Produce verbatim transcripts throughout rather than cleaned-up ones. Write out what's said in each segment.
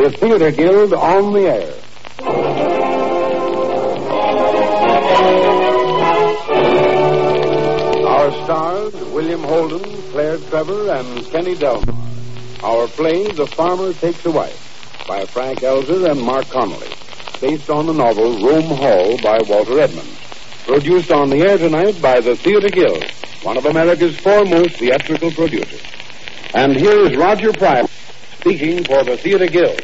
The Theater Guild on the air. Our stars, William Holden, Claire Trevor, and Kenny Delmar. Our play, The Farmer Takes a Wife, by Frank Elzer and Mark Connolly, based on the novel Rome Hall by Walter Edmonds. Produced on the air tonight by the Theater Guild, one of America's foremost theatrical producers. And here is Roger Prime speaking for the Theater Guild.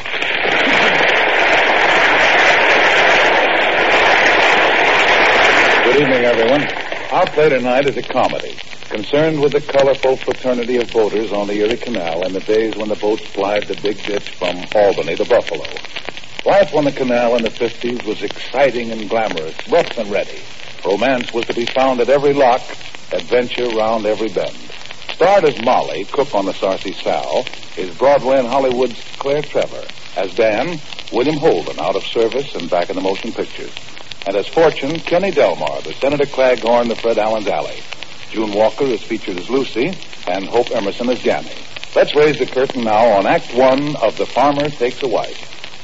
Good evening, everyone. Our play tonight is a comedy concerned with the colorful fraternity of boaters on the Erie Canal in the days when the boats plied the big ditch from Albany to Buffalo. Life on the canal in the fifties was exciting and glamorous, rough and ready. Romance was to be found at every lock, adventure round every bend. Starred as Molly, cook on the Sarcee Sal, is Broadway and Hollywood's Claire Trevor. As Dan, William Holden, out of service and back in the motion pictures. And as Fortune, Kenny Delmar, the Senator Claghorn, the Fred Allen's Alley. June Walker is featured as Lucy, and Hope Emerson as Gammy. Let's raise the curtain now on Act One of The Farmer Takes a Wife.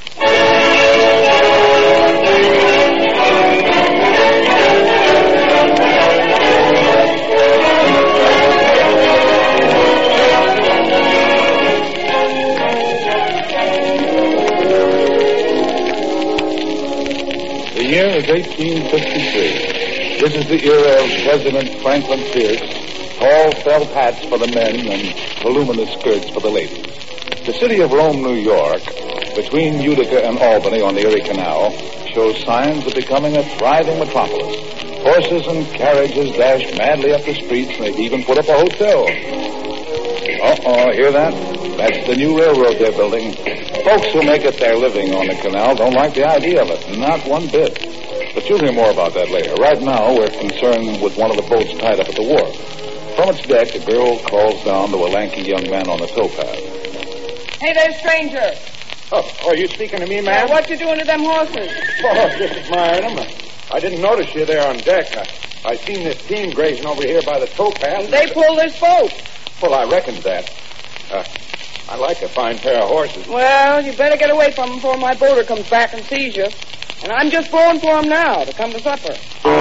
The year is eighteen fifty-three. This is the era of President Franklin Pierce, tall felt hats for the men and voluminous skirts for the ladies. The city of Rome, New York, between Utica and Albany on the Erie Canal, shows signs of becoming a thriving metropolis. Horses and carriages dash madly up the streets, and they've even put up a hotel. Uh-oh, hear that? That's the new railroad they're building. Folks who make it their living on the canal don't like the idea of it, not one bit. But you'll hear more about that later. Right now, we're concerned with one of the boats tied up at the wharf. From its deck, a girl calls down to a lanky young man on the towpath. Hey there, stranger. Oh, oh, are you speaking to me, ma'am? Now, what you doing to them horses? Oh, just admiring them. I didn't notice you there on deck. I, I seen this team grazing over here by the towpath. They pulled this boat. Well, I reckoned that. Uh, I like a fine pair of horses. Well, you better get away from them before my boater comes back and sees you. And I'm just blowing for him now to come to supper.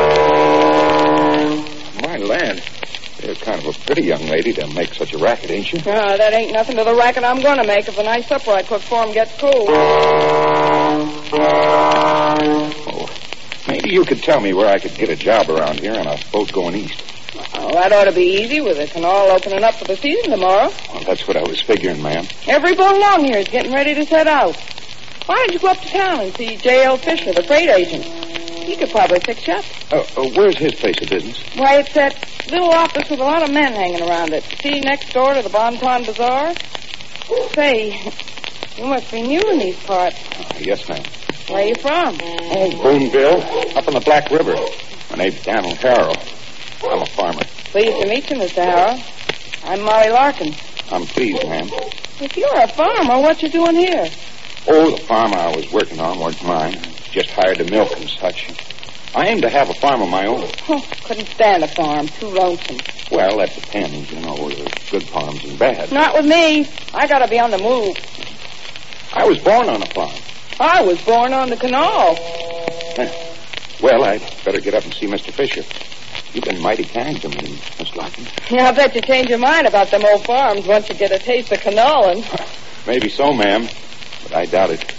My land. You're kind of a pretty young lady to make such a racket, ain't you? Ah, that ain't nothing to the racket I'm going to make if the nice supper I cook for him gets cool. Oh, maybe you could tell me where I could get a job around here on a boat going east. Well, that ought to be easy with the canal opening up for the season tomorrow. Well, that's what I was figuring, ma'am. Every boat along here is getting ready to set out. Why don't you go up to town and see J L. Fisher, the freight agent? He could probably fix you up. Oh, oh, where's his place of business? Why, it's that little office with a lot of men hanging around it. See, next door to the Bon Ton Bazaar? Say, you must be new in these parts. Uh, yes, ma'am. Where are you from? Oh, Boonville, up on the Black River. My name's Dan O'Harrow. I'm a farmer. Pleased to meet you, Mister Harrow. I'm Molly Larkin. I'm pleased, ma'am. If you're a farmer, what you doing here? Oh, the farm I was working on wasn't mine. Just hired to milk and such. I aim to have a farm of my own. Oh, couldn't stand a farm. Too lonesome. Well, that depends. You know, there's good farms and bad. Not with me. I gotta be on the move. I was born on a farm. I was born on the canal. Well, I'd better get up and see Mister Fisher. You've been mighty kind to me, Miss Larkin. Yeah, I bet you change your mind about them old farms once you get a taste of canoling. Maybe so, ma'am, but I doubt it.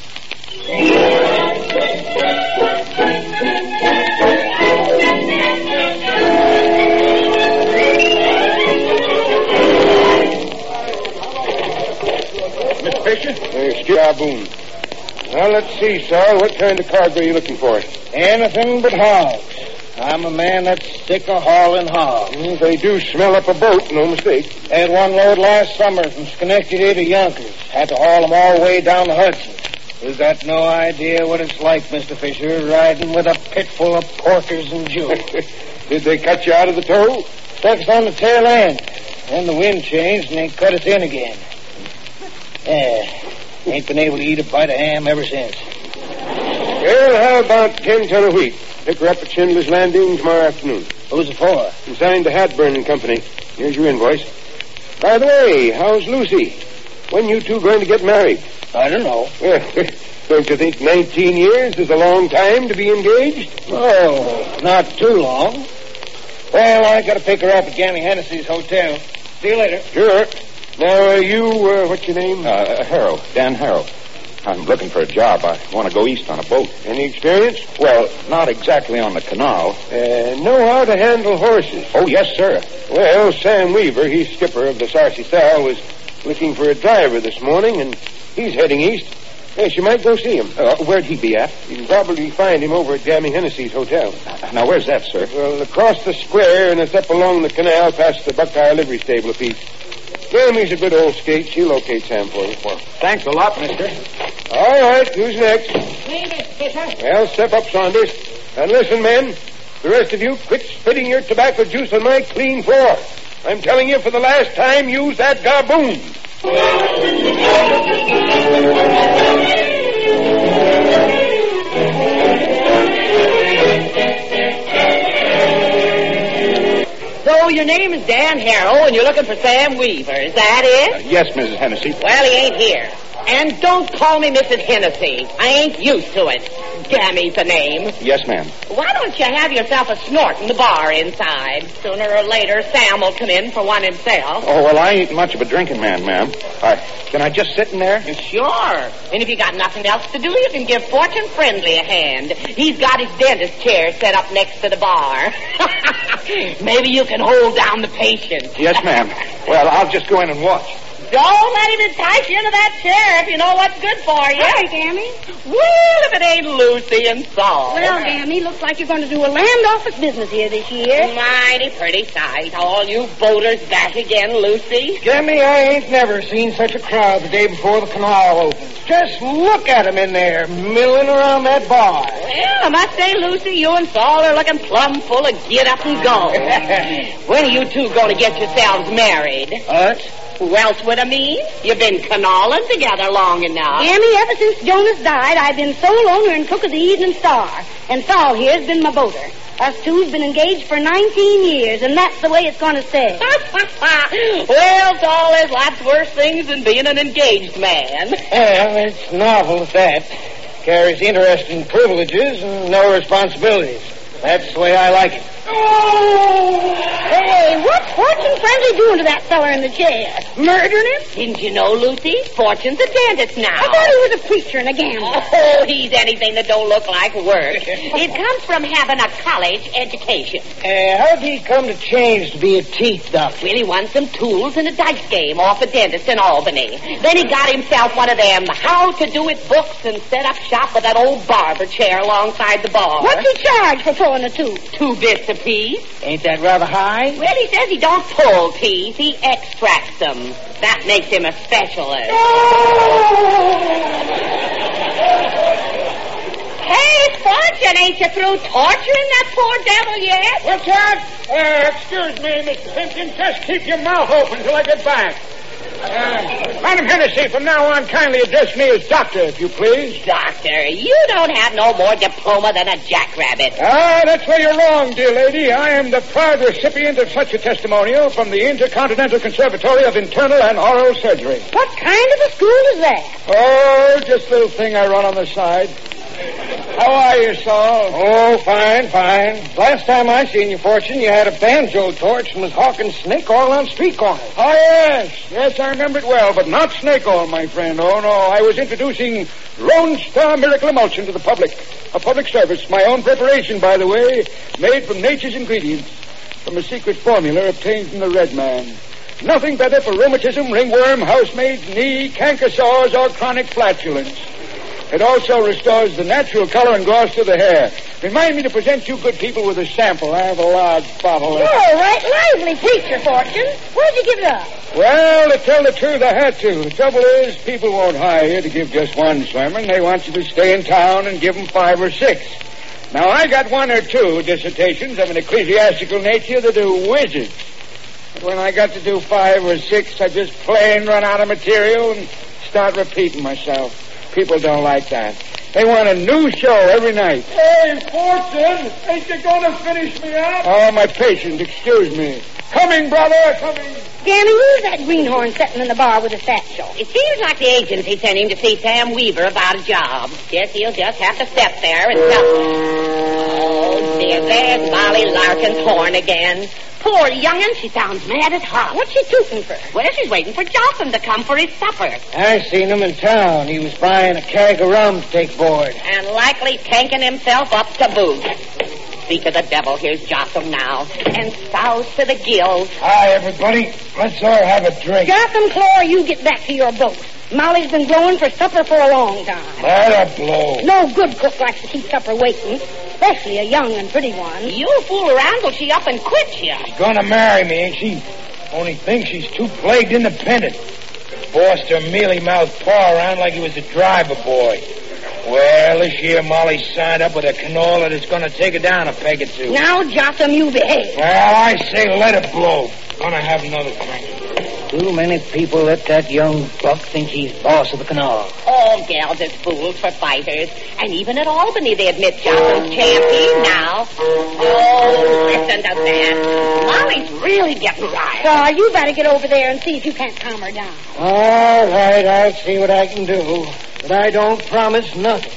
Mister Fisher? It's J. Boone. Well, let's see, sir. What kind of cargo are you looking for? Anything but hogs. I'm a man that's sick of hauling hogs. Mm, they do smell up a boat, no mistake. Had one load last summer from Schenectady to Yonkers. Had to haul them all the way down the Hudson. You got no idea what it's like, Mister Fisher, riding with a pit full of porkers and jewels. Did they cut you out of the tow? Stuck us on the tail end. Then the wind changed and they cut us in again. Yeah, ain't been able to eat a bite of ham ever since. Well, how about ten ton of wheat? Pick her up at Schindler's Landing tomorrow afternoon. Who's it for? Consigned to Hatburn and Company. Here's your invoice. By the way, how's Lucy? When you two going to get married? I don't know. Don't you think nineteen years is a long time to be engaged? Oh, not too long. Well, I got to pick her up at Gammy Hennessy's hotel. See you later. Sure. Now, uh, you, uh, what's your name? Uh, Harrow, Dan Harrow. I'm looking for a job. I want to go east on a boat. Any experience? Well, not exactly on the canal. Uh, know how to handle horses? Oh, yes, sir. Well, Sam Weaver, he's skipper of the Sarcy Star, was looking for a driver this morning, and he's heading east. Yes, you might go see him. Uh, where'd he be at? You can probably find him over at Gammy Hennessy's hotel. Now, where's that, sir? Well, across the square, and it's up along the canal past the Buckeye livery stable a piece. Gammy's a good old skate. She'll locate Sam for you. Well, thanks a lot, mister. All right, who's next? Me, Mister Fisher. Well, step up, Saunders. And listen, men, the rest of you, quit spitting your tobacco juice on my clean floor. I'm telling you for the last time, use that garboon. So your name is Dan Harrow, and you're looking for Sam Weaver. Is that it? Uh, yes, Missus Hennessy. Well, he ain't here. And don't call me Missus Hennessy. I ain't used to it. Gammy's the name. Yes, ma'am. Why don't you have yourself a snort in the bar inside? Sooner or later, Sam will come in for one himself. Oh, well, I ain't much of a drinking man, ma'am. Uh, can I just sit in there? Sure. And if you got nothing else to do, you can give Fortune Friendly a hand. He's got his dentist chair set up next to the bar. Maybe you can hold down the patient. Yes, ma'am. Well, I'll just go in and watch. Don't let him entice you into that chair if you know what's good for you. Hi, Gammy. Well, if it ain't Lucy and Saul. Well, Gammy, looks like you're going to do a land office business here this year. Mighty pretty sight. All you voters back again, Lucy. Gammy, I ain't never seen such a crowd the day before the canal opens. Just look at 'em in there, milling around that bar. Well, I must say, Lucy, you and Saul are looking plumb full of get up and go. When are you two going to get yourselves married? Us? Who else would I mean? You've been canaling together long enough. Gammy, ever since Jonas died, I've been sole owner and cook of the Evening Star. And Saul here's been my boater. Us two's been engaged for nineteen years, and that's the way it's going to stay. Well, Saul, there's lots worse things than being an engaged man. Well, it's novel at that. Carries interesting privileges and no responsibilities. That's the way I like it. Oh! Hey, what's Fortune Friendly doing to that feller in the chair? Murdering him? Didn't you know, Lucy? Fortune's a dentist now. I thought he was a preacher and a gambler. Oh, he's anything that don't look like work. It comes from having a college education. Uh, how'd he come to change to be a teeth doctor? Well, he won some tools in a dice game off a dentist in Albany. Then he got himself one of them how-to-do-it books and set up shop with that old barber chair alongside the bar. What's he charge for pulling a tooth? Two bits apiece. Ain't that rather high? Well, he says he don't pull teeth, he extracts them. That makes him a specialist. Hey, Fortune, ain't you through torturing that poor devil yet? What's that? Uh, excuse me, Mister Simpkins. Just keep your mouth open till I get back. Uh, Madam Hennessy, from now on, kindly address me as doctor, if you please. Doctor, you don't have no more diploma than a jackrabbit. Ah, that's where you're wrong, dear lady. I am the proud recipient of such a testimonial from the Intercontinental Conservatory of Internal and Oral Surgery. What kind of a school is that? Oh, just a little thing I run on the side. How are you, Saul? Oh, fine, fine. Last time I seen you, Fortune, you had a banjo torch and was hawking snake oil on street corners. Oh, yes. Yes, I remember it well, but not snake oil, my friend. Oh, no. I was introducing Lone Star Miracle Emulsion to the public. A public service. My own preparation, by the way, made from nature's ingredients. From a secret formula obtained from the Red Man. Nothing better for rheumatism, ringworm, housemaids, knee, canker sores, or chronic flatulence. It also restores the natural color and gloss to the hair. Remind me to present you good people with a sample. I have a large bottle. You're a right lively preacher, Fortune. Where'd you give it up? Well, to tell the truth, I had to. The trouble is, people won't hire you to give just one sermon. They want you to stay in town and give them five or six. Now, I got one or two dissertations of an ecclesiastical nature that are wizards. But when I got to do five or six, I just plain run out of material and start repeating myself. People don't like that. They want a new show every night. Hey, Fortune, ain't you gonna finish me up? Oh, my patient, excuse me. Coming, brother, coming. Gammy, who's that greenhorn sitting in the bar with a fat show? It seems like the agency sent him to see Sam Weaver about a job. Guess he'll just have to step there and tell... Oh, dear, there's Molly Larkin's horn again. Poor young'un, she sounds mad as hot. What's she tooting for? Well, she's waiting for Jotham to come for his supper. I seen him in town. He was buying a keg of rum to take board. And likely tanking himself up to boot. Speak of the devil, here's Jotham now. And soused to the gills. Hi, everybody. Let's all have a drink. Jotham, Claw, you get back to your boat. Molly's been blowing for supper for a long time. Let her blow. No good cook likes to keep supper waiting, especially a young and pretty one. You'll fool around till she up and quits you. She's gonna marry me, ain't she? Only thing, she's too plagued independent. Bossed her mealy-mouthed paw around like he was a driver boy. Well, this year Molly signed up with a canola that's gonna take her down a peg or two. Now, Jotham, you behave. Well, I say let her blow. Gonna have another drink. Too many people let that young buck think he's boss of the canal. All gals is fools for fighters. And even at Albany they admit Jotham's champion now. Oh, listen to that. Molly's really getting riled. Uh, you better get over there and see if you can't calm her down. All right, I'll see what I can do. But I don't promise nothing.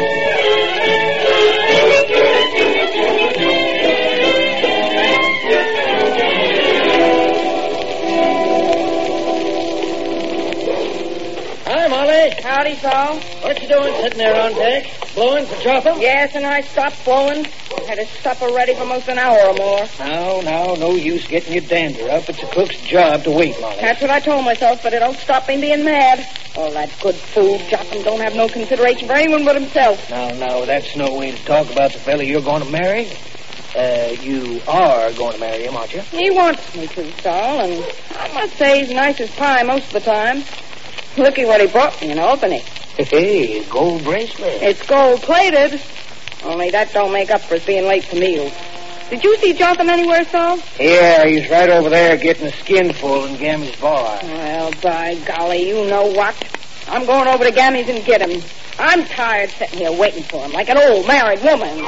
Hi, Molly. Howdy, Saul. What you doing sitting there on deck? Blowing for Jotham? Yes, and I stopped blowing. Had his supper ready for almost an hour or more. No, no, no use getting your dander up. It's a cook's job to wait, Molly. That's what I told myself, but it don't stop me being mad. All that good food, Jotham don't have no consideration for anyone but himself. No, no, that's no way to talk about the fella you're going to marry. Uh, you are going to marry him, aren't you? He wants me to, Saul, and I must say he's nice as pie most of the time. Looky what he brought me in Albany. Hey, gold bracelet. It's gold-plated. Only that don't make up for his being late to meals. Did you see Jotham anywhere, Saul? Yeah, he's right over there getting a skinful in Gammy's bar. Well, by golly, you know what? I'm going over to Gammy's and get him. I'm tired sitting here waiting for him like an old married woman.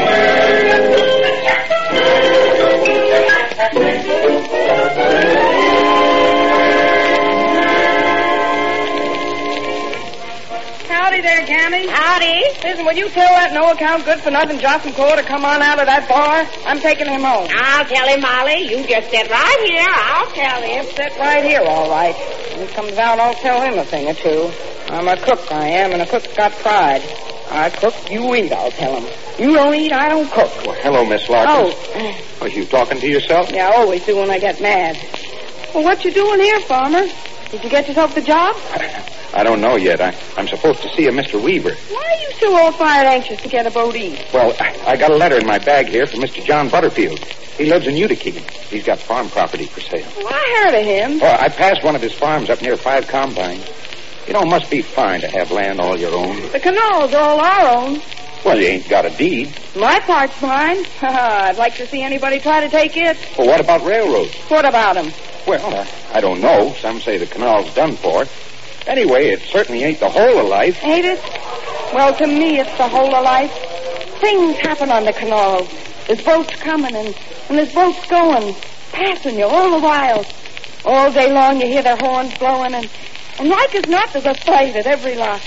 Howdy there, Gammy. Howdy. Listen, will you tell that no-account, good-for-nothing Jotham Claw to come on out of that bar? I'm taking him home. I'll tell him, Molly. You just sit right here. I'll tell him. Sit right here, all right. When he comes out, I'll tell him a thing or two. I'm a cook, I am, and a cook's got pride. I cook, you eat, I'll tell him. You don't eat, I don't cook. Well, hello, Miss Larkin. Oh. Are you talking to yourself? Yeah, I always do when I get mad. Well, what you doing here, Farmer? Did you get yourself the job? I don't know yet. I, I'm supposed to see a Mister Weaver. Why are you so all fired anxious to get a boat east? Well, I, I got a letter in my bag here from Mister John Butterfield. He lives in Utica. He's got farm property for sale. Well, I heard of him. Well, I passed one of his farms up near Five Combines. You know, it must be fine to have land all your own. The canal's all our own. Well, you ain't got a deed. My part's mine. I'd like to see anybody try to take it. Well, what about railroads? What about them? Well, uh, I don't know. Some say the canal's done for. Anyway, it certainly ain't the whole of life. Ain't it? Well, to me, it's the whole of life. Things happen on the canal. There's boats coming and, and there's boats going, passing you all the while. All day long you hear their horns blowing, and, and like as not, there's a fight at every lock.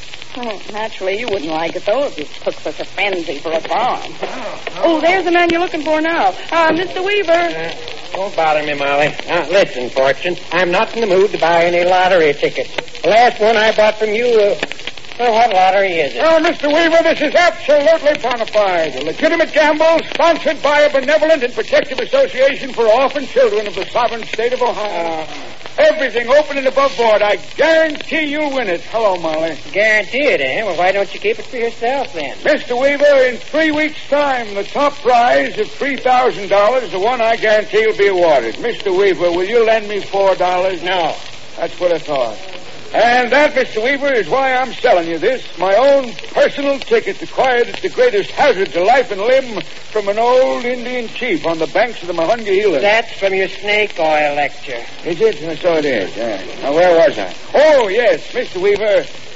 Oh, naturally, you wouldn't like it, though, if you took such a fancy for a farm. Oh, there's the man you're looking for now. Uh, Mister Weaver. Uh, don't bother me, Molly. Now, listen, Fortune. I'm not in the mood to buy any lottery tickets. The last one I bought from you, uh, well, what lottery is it? Oh, Mister Weaver, this is absolutely bona fide. A legitimate gamble sponsored by a benevolent and protective association for orphan children of the sovereign state of Ohio. Uh, Everything open and above board. I guarantee you'll win it. Hello, Molly. Guarantee it, eh? Well, why don't you keep it for yourself, then? Mister Weaver, in three weeks' time, the top prize of three thousand dollars, the one I guarantee will be awarded. Mister Weaver, will you lend me four dollars? No. That's what I thought. And that, Mister Weaver, is why I'm selling you this, my own personal ticket acquired at the greatest hazard to life and limb from an old Indian chief on the banks of the Monongahela. That's from your snake oil lecture. Is it? So it is, yeah. Now, where was I? Oh, yes, Mister Weaver.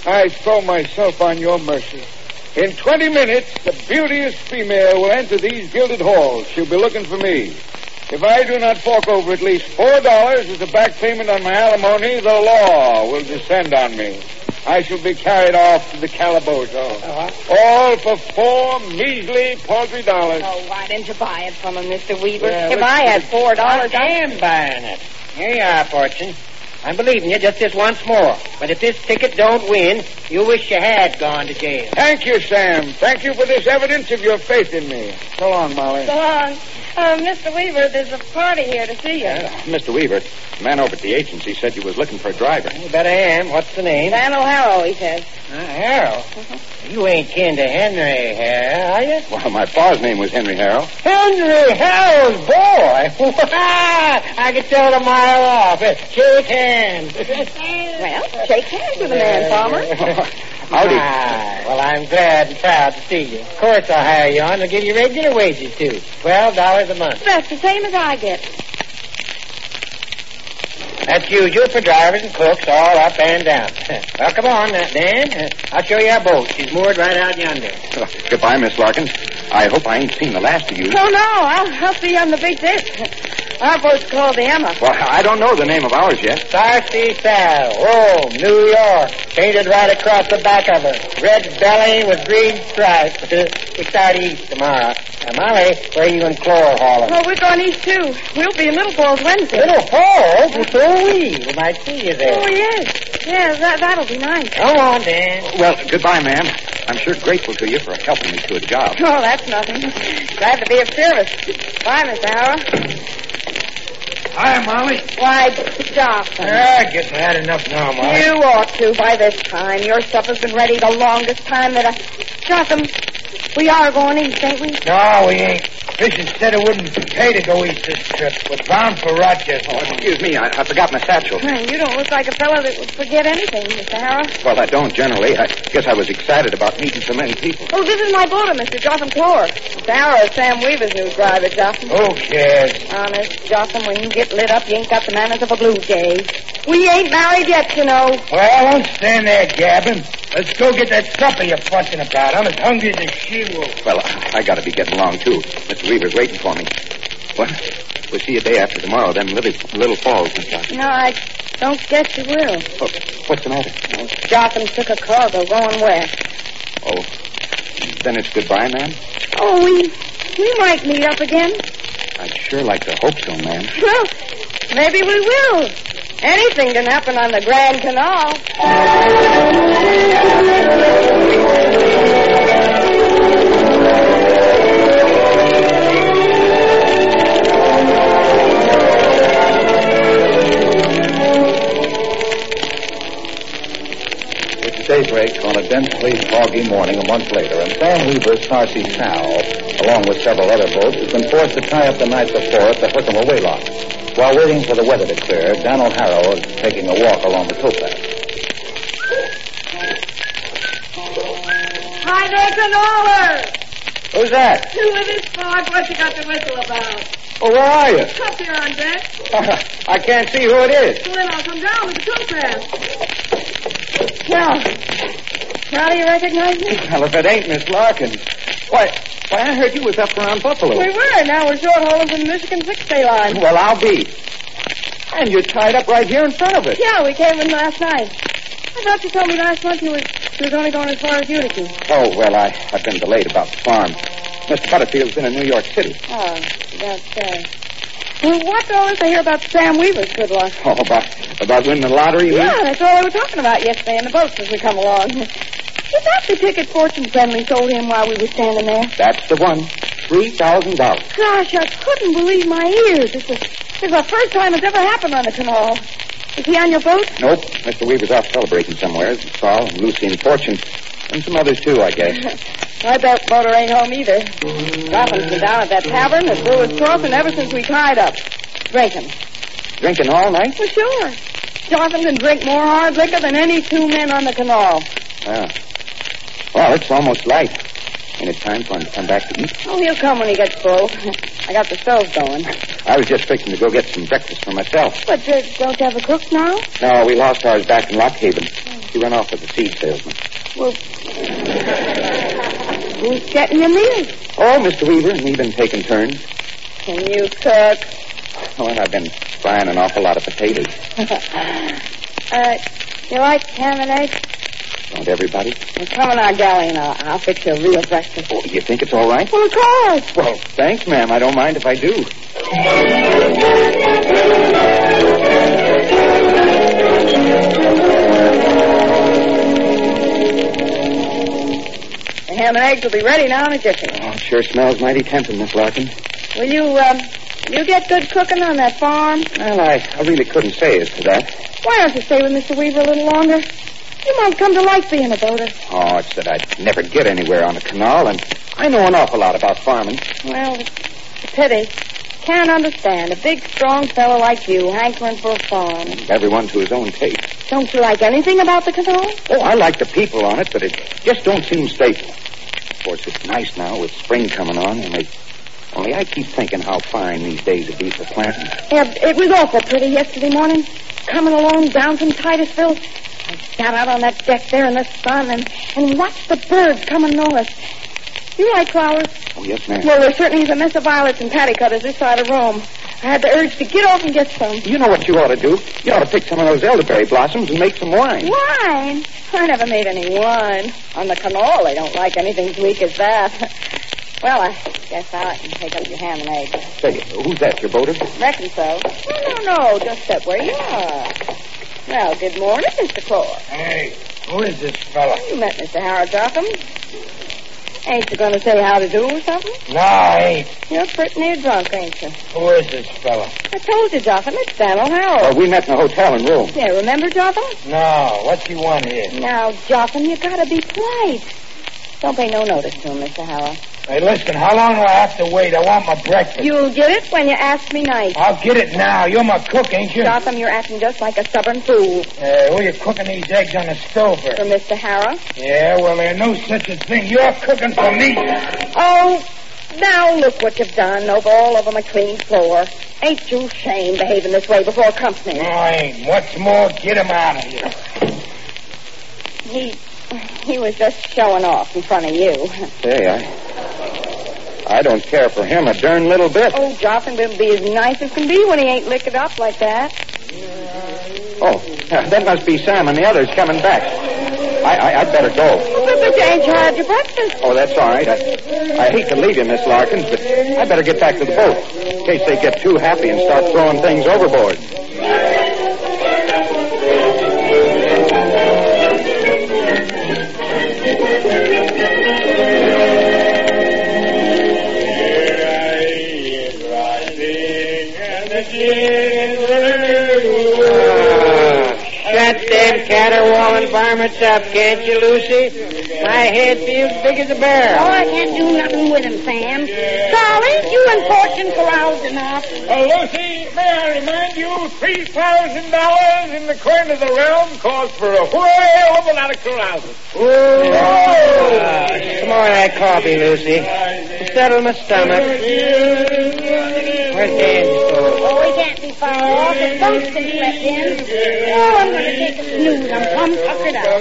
I throw myself on your mercy. In twenty minutes, the beauteous female will enter these gilded halls. She'll be looking for me. If I do not fork over at least four dollars as a back payment on my alimony, the law will descend on me. I shall be carried off to the calabozo. Uh-huh. All for four measly, paltry dollars. Oh, why didn't you buy it from him, Mister Weaver? Yeah, if I had four dollars, I am buying it. Here you are, Fortune. I'm believing you just this once more. But if this ticket don't win, you wish you had gone to jail. Thank you, Sam. Thank you for this evidence of your faith in me. So long, Molly. So long. Uh, Mister Weaver, there's a party here to see you. Uh, Mister Weaver, the man over at the agency said you was looking for a driver. You bet I am. What's the name? Dan O'Harrow, he says. Uh, Harrow? Uh-huh. You ain't kin to Henry Harrow, are you? Well, my pa's name was Henry Harrow. Henry Harrow's boy? I could tell a mile off. Shake hands. Well, shake hands with the man, Farmer. Howdy. Ah, well, I'm glad and proud to see you. Of course I'll hire you on. I'll give you regular wages, too. Twelve dollars a month. That's the same as I get. That's usual for drivers and cooks all up and down. Well, come on, now, Dan. I'll show you our boat. She's moored right out yonder. Uh, goodbye, Miss Larkins. I hope I ain't seen the last of you. Oh, no. I'll, I'll see you on the big dish. Our boat's called the Emma. Well, I don't know the name of ours yet. Sarcy Sal, Rome, New York. Painted right across the back of her. Red belly with green stripes. We start east tomorrow. Now, Molly, where are you and Clore hauling? Oh, we're going east, too. We'll be in Little Falls Wednesday. Little Falls? Well, so are we. We might see you there. Oh, yes. Yeah, that, that'll be nice. Come on, Dan. Well, goodbye, ma'am. I'm sure grateful to you for helping me to a job. Oh, that's nothing. Glad to be of service. Bye, Mister Harrow. Hi, Molly. Why, Johnson. Ah, I guess I had enough now, Molly. You ought to by this time. Your supper's been ready the longest time that I... Jotham, we are going east, ain't we? No, we ain't. Fishing said it wouldn't pay to go east this trip. We're bound for Rochester. Oh, excuse me. I, I forgot my satchel. You don't look like a fellow that would forget anything, Mister Harrow. Well, I don't generally. I guess I was excited about meeting so many people. Oh, this is my boater, Mister Jotham Clore. Mister Harrow is Sam Weaver's new driver, Jotham. Who cares? Honest, Jotham, when you get lit up, you ain't got the manners of a blue jay. We ain't married yet, you know. Well, don't stand there gabbing. Let's go get that supper you're fussing about. I'm as hungry as a she-wolf. Well, I, I got to be getting along, too. Mister Weaver's waiting for me. Well, we'll see you day after tomorrow, then Little, little Falls, Miss Johnson. No, I don't guess you will. Oh, what's the matter? Oh, Jotham took a cargo going west. Oh, then it's goodbye, ma'am? Oh, we, we might meet up again. I'd sure like to hope so, ma'am. Well, maybe we will. Anything can happen on the Grand Canal. It's daybreak on a densely foggy morning a month later, and Sam Weaver's Sarcy Sal, along with several other boats, has been forced to tie up the night before at the Herkimer Waylock. While waiting for the weather to clear, Dan O'Harrow is taking a walk along the towpath. Hi there, Canola! Who's that? You with this fog? What you got the whistle about? Oh, where are you? Up here on deck. I can't see who it is. Well, then I'll come down with the towpath. Now, how do you recognize me? Well, if it ain't Miss Larkins. Why, why, I heard you was up around Buffalo. We were. Now we're short hauling from the Michigan six-day line. Well, I'll be. And you're tied up right here in front of it. Yeah, we came in last night. I thought you told me last month you was, you was only going as far as Utica. Oh, well, I, I've been delayed about the farm. Mister Butterfield's been in New York City. Oh, that's fair. Well, what's all this I hear about Sam Weaver's good luck? Oh, about, about winning the lottery, you Yeah, mean? that's all they were talking about yesterday in the boats as we come along. Is that the ticket Fortune friendly sold him while we were standing there? That's the one. Three thousand dollars. Gosh, I couldn't believe my ears. It's the, it's the first time it's ever happened on the canal. Is he on your boat? Nope. Mister Weaver's out celebrating somewhere. Saul and Lucy and Fortune. And some others, too, I guess. I bet Boater ain't home either. Jotham's been down at that tavern at Brewer's Crossing ever since we tied up. Drinking. Drinking all night? Well, sure. Jotham can drink more hard liquor than any two men on the canal. Ah. Well, it's almost light. Ain't it time for him to come back to eat? Oh, he'll come when he gets full. I got the stove going. I was just fixing to go get some breakfast for myself. But uh, don't you have a cook now? No, we lost ours back in Lock Haven. She ran off with the seed salesman. Well, who's getting your meals? Oh, Mister Weaver and me been taking turns. Can you cook? Oh, and I've been frying an awful lot of potatoes. uh, you like ham and eggs? Don't everybody? Well, come in our galley and I'll, I'll fix you a real breakfast. Oh, you think it's all right? Well, of course. Well, thanks, ma'am. I don't mind if I do. The ham and eggs will be ready now in a jiffy. Oh, it sure smells mighty tempting, Miss Larkin. Will you, um, you get good cooking on that farm? Well, I, I really couldn't say as to that. Why don't you stay with Mister Weaver a little longer? You might come to like being a boater. Oh, it's that I'd never get anywhere on the canal, and I know an awful lot about farming. Well, it's a pity. Can't understand. A big, strong fellow like you hankering for a farm. Everyone to his own taste. Don't you like anything about the canal? Oh, I like the people on it, but it just don't seem stable. Of course, it's nice now with spring coming on, and they... Only I keep thinking how fine these days would be for planting. Yeah, it was awful pretty yesterday morning. Coming along down from Titusville. I sat out on that deck there in the sun and, and watched the birds coming north. You like flowers? Oh, yes, ma'am. Well, there certainly is a mess of violets and patty cutters this side of Rome. I had the urge to get off and get some. You know what you ought to do? You ought to pick some of those elderberry blossoms and make some wine. Wine? I never made any wine. On the canal, they don't like anything as weak as that. Well, I guess I can take up your ham and eggs. Say, who's that, your boater? Reckon so. No, no, no, just step where you are. Well, good morning, Mister Claw. Hey, who is this fella? You met Mister Howard Jotham. Ain't you going to say how to do or something? No, I ain't. You're pretty near drunk, ain't you? Who is this fella? I told you, Jotham, it's Daniel Howard. Oh, we met in a hotel in Rome. Yeah, remember, Jotham? No, what's he want here? Now, Jotham, you gotta be polite. Don't pay no notice to him, Mister Howard. Hey, listen, how long do I have to wait? I want my breakfast. You'll get it when you ask me nice. I'll get it now. You're my cook, ain't you? Jotham, you're acting just like a stubborn fool. Uh, who are you cooking these eggs on the stove for? For Mister Howard. Yeah, well, there's no such a thing. You're cooking for me. Oh, now look what you've done over all over my clean floor. Ain't you ashamed behaving this way before company? No, I ain't. What's more, get him out of here. He, he was just showing off in front of you. Say, I... I don't care for him a darn little bit. Oh, Jotham will be as nice as can be when he ain't licked up like that. Oh, that must be Sam and the others coming back. I, I, I'd better go. But, but you ain't had your breakfast. Oh, that's all right. I, I hate to leave you, Miss Larkins, but I'd better get back to the boat in case they get too happy and start throwing things overboard. Shut them caterwauling varmints up, can't you, Lucy? My head feels big as a barrel. Oh, I can't do nothing with him, Sam. Charlie, you and Fortune caroused enough. Oh, Lucy, may I remind you, three thousand dollars in the coin of the realm calls for a whale of a lot of carousing. Oh, uh, some more of that coffee, Lucy. To settle my stomach. Where's Dan's store? Oh, we can't be far off. The boat's been swept in. Oh, I'm going to take a snooze. I'm plumb puckered out.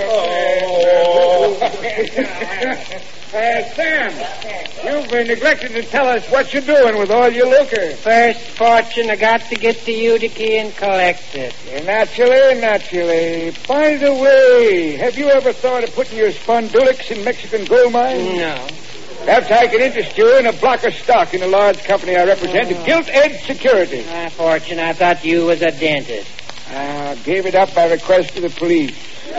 Uh, Sam, you've been neglecting to tell us what you're doing with all your liquor. First, Fortune, I got to get to Utica and collect it. Yeah, naturally, naturally. By the way, have you ever thought of putting your spondulics in Mexican gold mines? No. Perhaps I can interest you in a block of stock in a large company I represent, Oh. Gilt Edge Securities. Ah, Fortune, I thought you was a dentist. I gave it up by request of the police.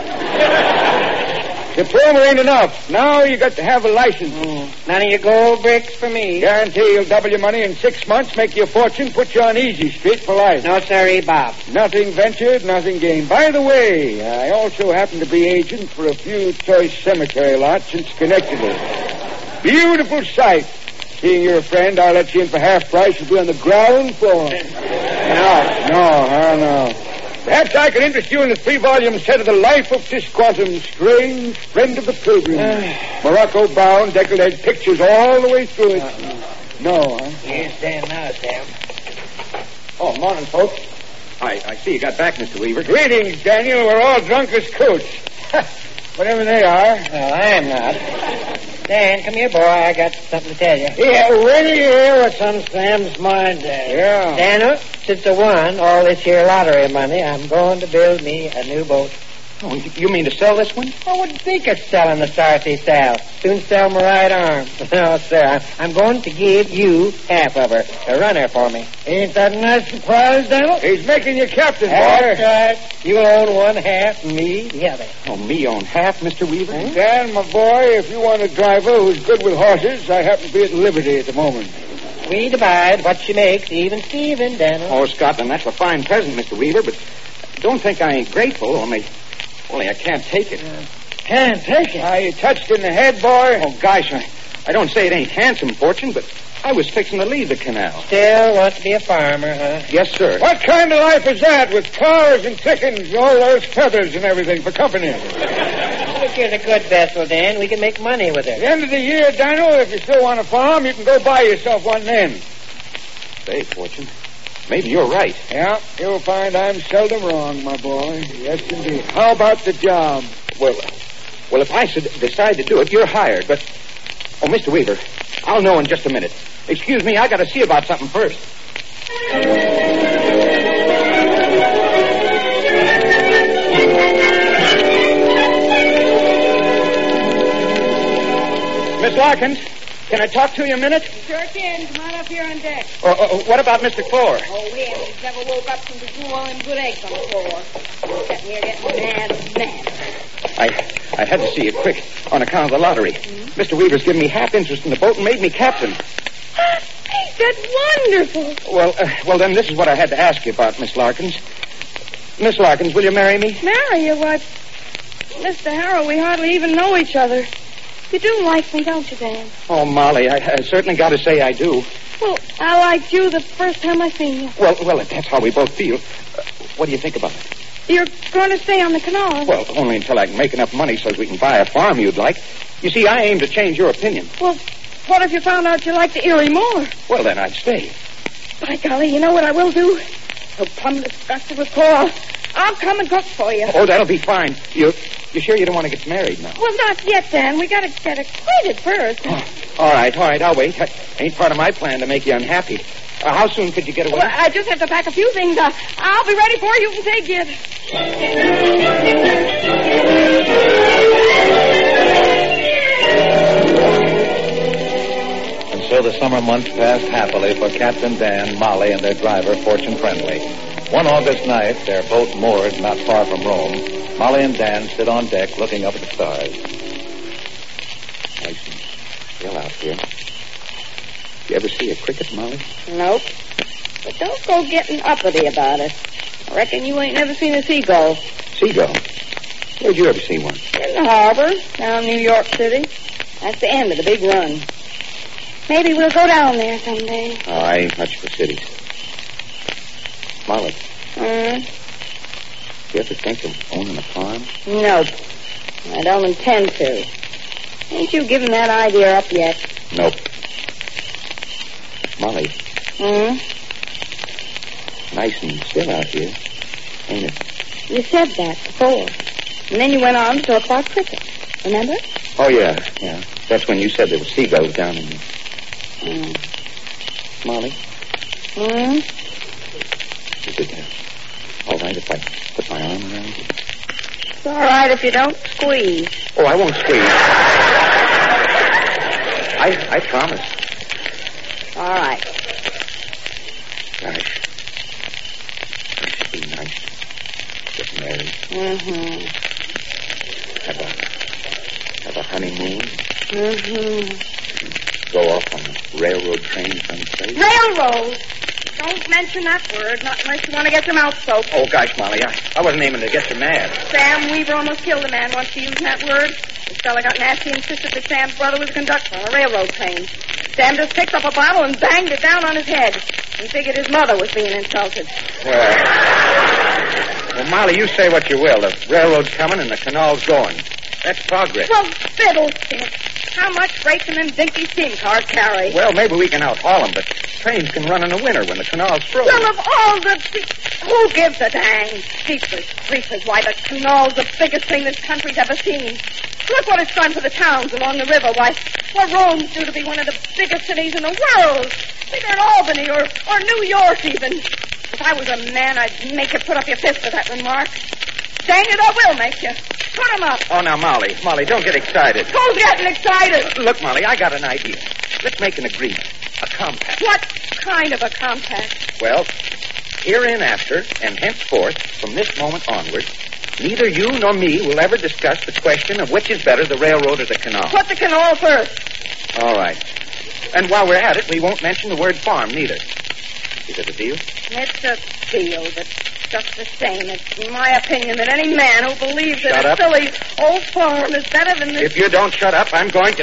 Diploma ain't enough. Now you got to have a license. Mm. None of your gold bricks for me. Guarantee you'll double your money in six months, make you a fortune, put you on easy street for life. No, sirree, Bob. Nothing ventured, nothing gained. By the way, I also happen to be agent for a few choice cemetery lots in Schenectady. Beautiful sight. Seeing you're a friend, I'll let you in for half price. You'll be on the ground floor. No, no, no, no. Perhaps I can interest you in the three-volume set of The Life of Tisquantum, strange friend of the pilgrim. Morocco bound, decorated pictures all the way through it. No, huh? Here's Dan now, Sam. Oh, morning, folks. I, I see you got back, Mister Weaver. Greetings, Daniel. We're all drunk as coats. Whatever they are. Well, I'm not. Dan, come here, boy. I got something to tell you. Yeah, ready to hear what's on Sam's mind, Dan. Yeah. Daniel, since I won all this here lottery money, I'm going to build me a new boat. Oh, you mean to sell this one? I wouldn't think of selling the Sarcy Sal. Soon sell my right arm. No, sir. I'm going to give you half of her to run her for me. Ain't that a nice surprise, Daniel? He's making you captain, boy. That's right. You own one half, me the other. Oh, me own half, Mister Weaver? Hmm? Dan, my boy, if you want a driver who's good with horses, I happen to be at liberty at the moment. We divide what she makes, even Steven, Daniel. Oh, Scotland, that's a fine present, Mister Weaver, but don't think I ain't grateful, only... Only I can't take it. Uh, can't take it? Are you touched in the head, boy? Oh, gosh, I, I don't say it ain't handsome, Fortune, but I was fixing to leave the canal. Still want to be a farmer, huh? Yes, sir. What kind of life is that with cars and chickens and all those feathers and everything for company? Look, here's a good vessel, Dan. We can make money with it. At the end of the year, Daniel, if you still want a farm, you can go buy yourself one then. Say, Fortune, maybe you're right. Yeah, you'll find I'm seldom wrong, my boy. Yes, indeed. How about the job? Well, well, if I should decide to do it, you're hired, but... Oh, Mister Weaver, I'll know in just a minute. Excuse me, I got to see about something first. Miss Larkins, can I talk to you a minute? Sure can. Come on up here on deck. Uh, uh, what about Mister Clore? Oh, we haven't. He's never woke up since he threw all them good eggs on the floor. He's sitting here getting mad and mad. I I had to see you quick on account of the lottery. Mm-hmm. Mister Weaver's given me half interest in the boat and made me captain. That's wonderful. Well, uh, well, then this is what I had to ask you about, Miss Larkins. Miss Larkins, will you marry me? Marry you? Why, Mister Harrow, we hardly even know each other. You do like me, don't you, Dan? Oh, Molly, I, I certainly got to say I do. Well, I liked you the first time I seen you. Well, well, that's how we both feel. Uh, what do you think about it? You're going to stay on the canal? Well, only until I can make enough money so we can buy a farm you'd like. You see, I aim to change your opinion. Well, what if you found out you liked the Erie more? Well, then I'd stay. By golly, you know what I will do? I'll plumb disgusted with Paul. I'll come and cook for you. Oh, that'll be fine. You, you sure you don't want to get married now? Well, not yet, Dan. We got to get acquainted first. Oh, all right, all right. I'll wait. That ain't part of my plan to make you unhappy. Uh, how soon could you get away? Well, I just have to pack a few things. Uh, I'll be ready for you. You can take it. And so the summer months passed happily for Captain Dan, Molly, and their driver, Fortune Friendly. One August night, their boat moored not far from Rome. Molly and Dan stood on deck looking up at the stars. Nice and still out here. You ever see a cricket, Molly? Nope. But don't go getting uppity about it. I reckon you ain't never seen a seagull. Seagull? Where'd you ever see one? In the harbor, down New York City. That's the end of the big run. Maybe we'll go down there someday. Oh, I ain't much for cities. Molly. Hmm? You ever think of owning a farm? Nope. I don't intend to. Ain't you given that idea up yet? Nope. Molly. Hmm? Nice and still out here, ain't it? You said that before. And then you went on to talk about cricket. Remember? Oh, yeah, yeah. That's when you said there were seagulls down in there. Hmm. Molly? Hmm? Is it uh, all right if I put my arm around you? It's all right if you don't squeeze. Oh, I won't squeeze. I I promise. All right. Gosh. It should be nice to get married. Mm-hmm. Have a, have a honeymoon. Mm-hmm. Go off on a railroad train someplace. Railroad! Don't mention that word, not unless you want to get your mouth soaked. Oh, gosh, Molly, I, I wasn't aiming to get you mad. Sam Weaver almost killed a man once for using that word. This fella got nasty and insisted that Sam's brother was a conductor on a railroad train. Sam just picked up a bottle and banged it down on his head. He figured his mother was being insulted. Well, well, Molly, you say what you will. The railroad's coming and the canal's going. That's progress. Well, fiddlesticks. How much freight can them dinky steam cars carry? Well, maybe we can outhaul them, but trains can run in the winter when the canal's frozen. Well, of all the... Who gives a dang? Jeepers, creepers, why, the canal's the biggest thing this country's ever seen. Look what it's done for the towns along the river. Why, well, Rome's due to be one of the biggest cities in the world. Bigger than Albany or, or New York, even. If I was a man, I'd make you put up your fist for that remark. Dang it, I will make you. Put 'em up. Oh, now, Molly, Molly, don't get excited. Who's getting excited? Look, Molly, I got an idea. Let's make an agreement. A compact. What kind of a compact? Well, hereinafter and henceforth, from this moment onward, neither you nor me will ever discuss the question of which is better, the railroad or the canal. Put the canal first. All right. And while we're at it, we won't mention the word farm, neither. Is it a deal? It's a deal, but just the same. It's my opinion that any man who believes Shut that a up. silly old farm is better than this... If you don't shut up, I'm going to...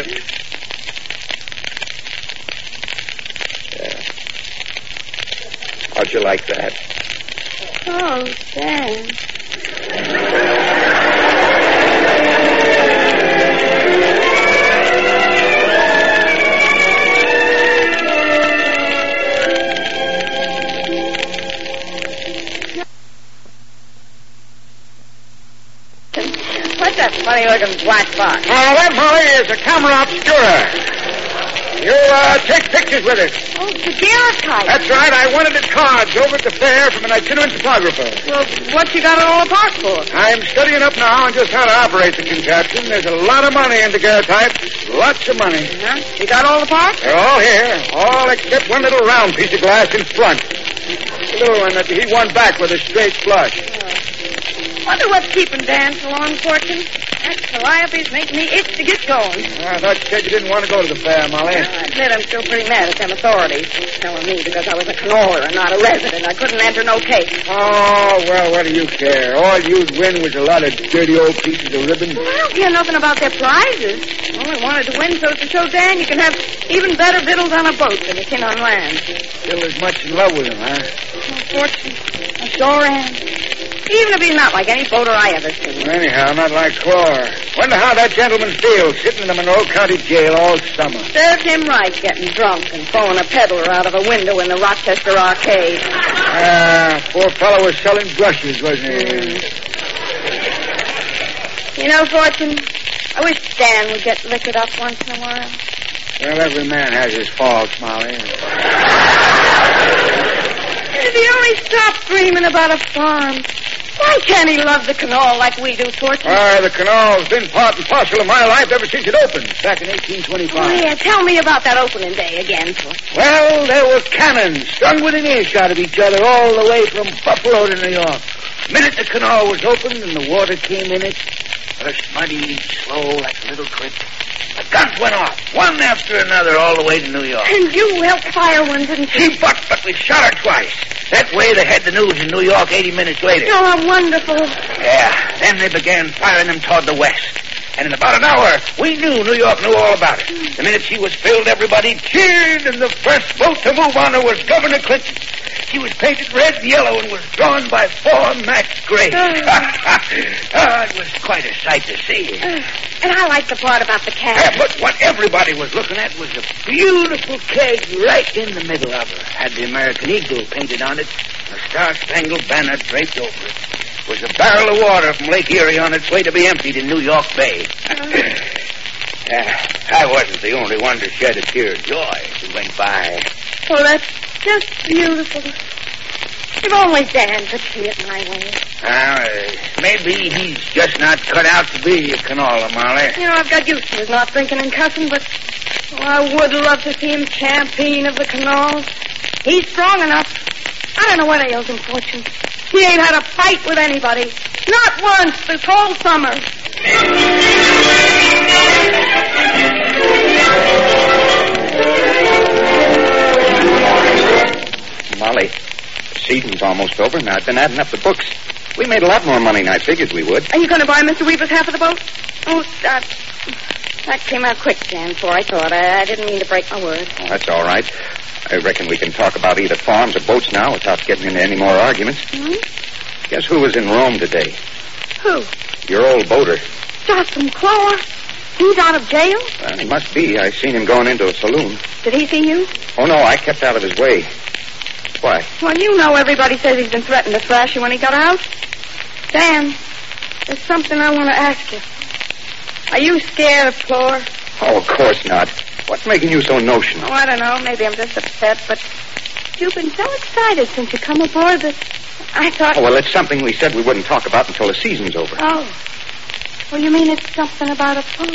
Uh, how'd you like that? Oh, Dan. What's that funny-looking black box? Oh, that, Molly, is a camera obscura. You, uh, take pictures with it. Oh, it's a daguerreotype. That's right. I wanted it cards over at the fair from an itinerant photographer. Well, what you got it all apart for? I'm studying up now on just how to operate the contraption. There's a lot of money in daguerreotype. Lots of money. Huh? You got all the parts? They're all here. All except one little round piece of glass in front. The little one that he won back with a straight flush. Wonder what's keeping Dan so long, Fortune. That calliope's making me itch to get going. I thought you said you didn't want to go to the fair, Molly. Well, I admit I'm still pretty mad at them authorities telling me because I was a canoler and not a resident. I couldn't enter no case. Oh, well, what do you care? All you'd win was a lot of dirty old pieces of ribbon. Well, I don't care nothing about their prizes. All I wanted to win so to show Dan you can have even better victuals on a boat than you can on land. Still as much in love with him, huh? Oh, Fortune, I sure am. Even if he's not like any boater I ever seen. Well, anyhow, not like Clore. Wonder how that gentleman feels sitting in the Monroe County jail all summer. Served him right getting drunk and throwing a peddler out of a window in the Rochester Arcade. Ah, poor fellow was selling brushes, wasn't he? Mm. You know, Fortune, I wish Dan would get liquored up once in a while. Well, every man has his faults, Molly. If he only stopped dreaming about a farm. Why can't he love the canal like we do, Fortune? Ah, the canal's been part and parcel of my life ever since it opened, back in eighteen twenty-five. Oh, yeah, tell me about that opening day again, Fortune. Well, there were cannons strung within earshot of each other all the way from Buffalo to New York. The minute the canal was opened and the water came in it, first muddy, slow, like a little creek, the guns went off, one after another, all the way to New York. And you helped fire one, didn't you? She but, but we shot her twice. That way they had the news in New York eighty minutes later. Oh, how wonderful. Yeah, then they began firing them toward the west. And in about an hour, we knew New York knew all about it. The minute she was filled, everybody cheered, and the first boat to move on her was Governor Clinton. She was painted red and yellow and was drawn by four Max Grays. Oh. Oh, it was quite a sight to see. Uh, and I like the part about the keg. Yeah, but what everybody was looking at was a beautiful keg right in the middle of her. Had the American Eagle painted on it, a star-spangled banner draped over it. Was a barrel of water from Lake Erie on its way to be emptied in New York Bay. uh, I wasn't the only one to shed a tear of joy as it went by. Oh, that's just beautiful. If only Dan could see it my way. Uh, maybe he's just not cut out to be a canola, Molly. You know, I've got used to his not drinking and cussing, but oh, I would love to see him champion of the canals. He's strong enough. I don't know what ails him, Fortune. He ain't had a fight with anybody. Not once this whole summer. Molly, the season's almost over. Now I've been adding up the books. We made a lot more money than I figured we would. Are you going to buy Mister Weaver's half of the boat? Oh, uh, that came out quick, Dan, before I thought. I, I didn't mean to break my word. Oh, that's all right. I reckon we can talk about either farms or boats now without getting into any more arguments. Hmm? Guess who was in Rome today? Who? Your old boater. Jocelyn Clore. He's out of jail? Well, he must be. I seen him going into a saloon. Did he see you? Oh, no, I kept out of his way. Why? Well, you know everybody says he's been threatening to thrash you when he got out. Dan, there's something I want to ask you. Are you scared of Clore? Oh, of course not. What's making you so notional? Oh, I don't know. Maybe I'm just upset, but you've been so excited since you come aboard that I thought... Oh, well, it's something we said we wouldn't talk about until the season's over. Oh. Well, you mean it's something about a farm?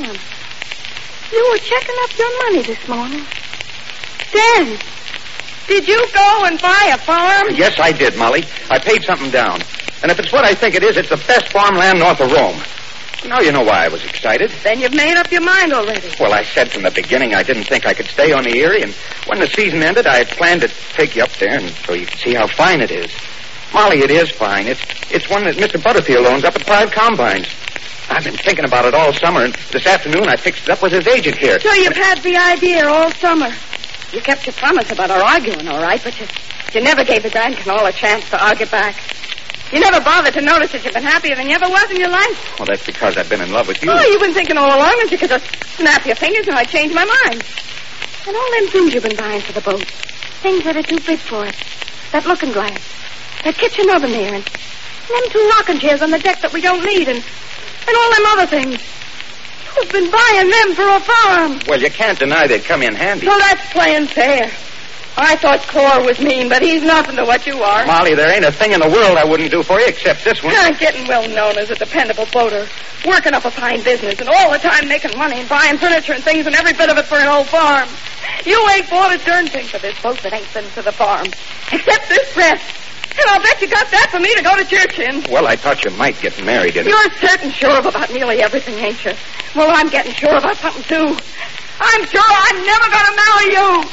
You were checking up your money this morning. Dan, did you go and buy a farm? Yes, I did, Molly. I paid something down. And if it's what I think it is, it's the best farmland north of Rome. Now you know why I was excited. Then you've made up your mind already. Well, I said from the beginning I didn't think I could stay on the Erie, and when the season ended, I had planned to take you up there and so you could see how fine it is. Molly, it is fine. It's it's one that Mister Butterfield owns up at Five Combines. I've been thinking about it all summer, and this afternoon I fixed it up with his agent here. So you've had the idea all summer. You kept your promise about our arguing, all right, but you, you never gave the Grand Canal a chance to argue back. You never bothered to notice that you've been happier than you ever was in your life. Well, that's because I've been in love with you. Oh, you've been thinking all along that you could just snap your fingers and I'd change my mind. And all them things you've been buying for the boat, things that are too big for it. That looking glass, that kitchen oven there, and them two rocking chairs on the deck that we don't need, and, and all them other things. You've been buying them for a farm. Well, you can't deny they'd come in handy. So that's playing fair. I thought Clore was mean, but he's nothing to what you are. Molly, there ain't a thing in the world I wouldn't do for you except this one. I'm getting well known as a dependable boater, working up a fine business, and all the time making money and buying furniture and things, and every bit of it for an old farm. You ain't bought a darn thing for this boat that ain't been to the farm, except this dress. And I'll bet you got that for me to go to church in. Well, I thought you might get married in it. You're certain sure of about nearly everything, ain't you? Well, I'm getting sure about something, too. I'm sure I'm never going to marry you.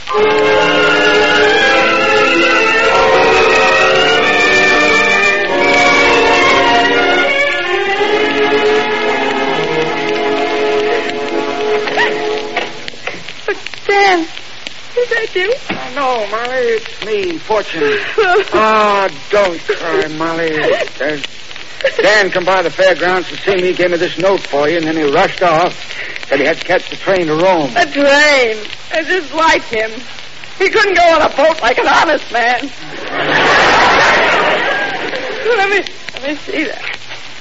But, Dan, is that you? Oh, no, Molly, it's me, Fortune. Oh, don't cry, Molly. There's... Dan come by the fairgrounds to see me, gave me this note for you, and then he rushed off. Said he had to catch the train to Rome. A train? I just like him. He couldn't go on a boat like an honest man. let me let me see that.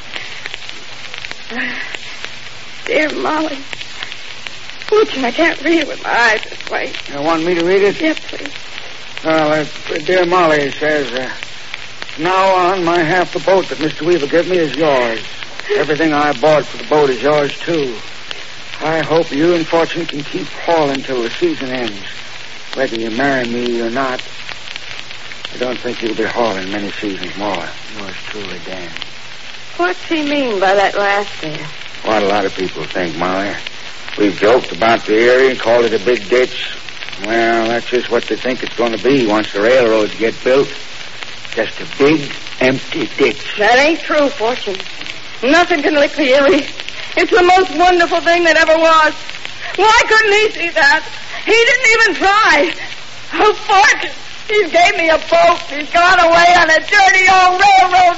Dear Molly. Fortune, I can't read it with my eyes this way. You want me to read it? Yes, please. Well, uh, dear Molly, it says, uh, now on, my half the boat that Mister Weaver gave me is yours. Everything I bought for the boat is yours, too. I hope you and Fortune can keep hauling till the season ends. Whether you marry me or not, I don't think you'll be hauling many seasons more. Yours truly, Dan. What's he mean by that last there? What a lot of people think, Molly. We've joked about the Erie and called it a big ditch. Well, that's just what they think it's going to be once the railroads get built. Just a big, empty ditch. That ain't true, Fortune. Nothing can lick the Erie. It's the most wonderful thing that ever was. Why couldn't he see that? He didn't even try. Oh, Fortune, he gave me a boat. He's gone away on a dirty old railroad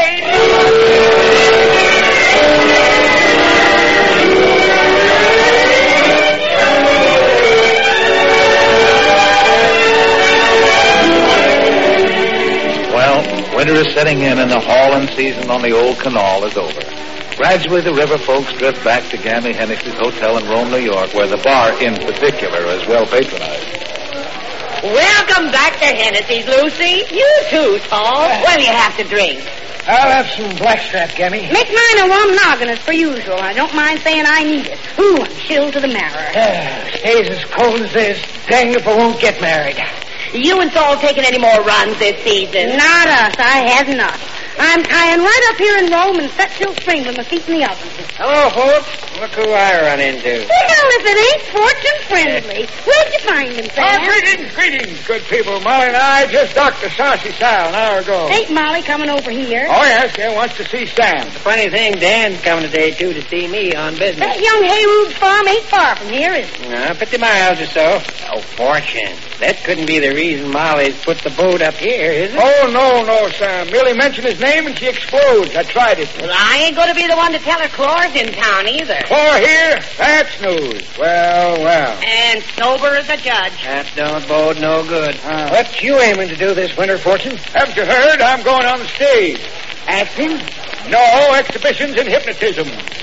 train. Well, winter is setting in and the hauling season on the old canal is over. Gradually, the river folks drift back to Gammy Hennessy's Hotel in Rome, New York, where the bar, in particular, is well patronized. Welcome back to Hennessy's, Lucy. You too, Tom. What do you have to drink? I'll have some blackstrap, Gammy. Make mine a warm noggin as per usual. I don't mind saying I need it. Ooh, I'm chilled to the marrow. Uh, stays as cold as this. Dang if I won't get married. You and Saul taking any more runs this season? Not us. I have not. I'm tying right up here in Rome and set till spring with my feet in the oven. Hello, folks. Look who I run into. Well, if it ain't Fortune Friendly. Where'd you find him, Sam? Oh, greetings, greetings, good people. Molly and I just docked the Saucy Sal an hour ago. Ain't Molly coming over here? Oh, yes, yeah, wants to see Sam. The funny thing, Dan's coming today, too, to see me on business. That young Haywood farm ain't far from here, is it? Uh, fifty miles or so. Oh, Fortune. That couldn't be the reason Molly's put the boat up here, is it? Oh, no, no, Sam. Merely mentioned his name name and she explodes. I tried it. Well, I ain't going to be the one to tell her Chlor's in town either. Chlor here? That's news. Well, well. And sober as a judge. That don't bode no good. Uh, what you aiming to do this winter, Fortune? Haven't you heard? I'm going on the stage. Acting? No, exhibitions in hypnotism.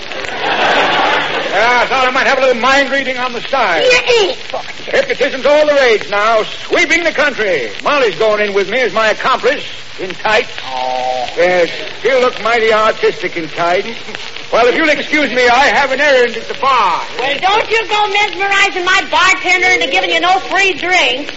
Yeah, I thought I might have a little mind reading on the side. You ain't, Fortune. Hypnotism's all the rage now, sweeping the country. Molly's going in with me as my accomplice, in tights. Oh. Yes, she'll look mighty artistic in tights. Well, if you'll excuse me, I have an errand at the bar. Well, don't you go mesmerizing my bartender into giving you no free drink.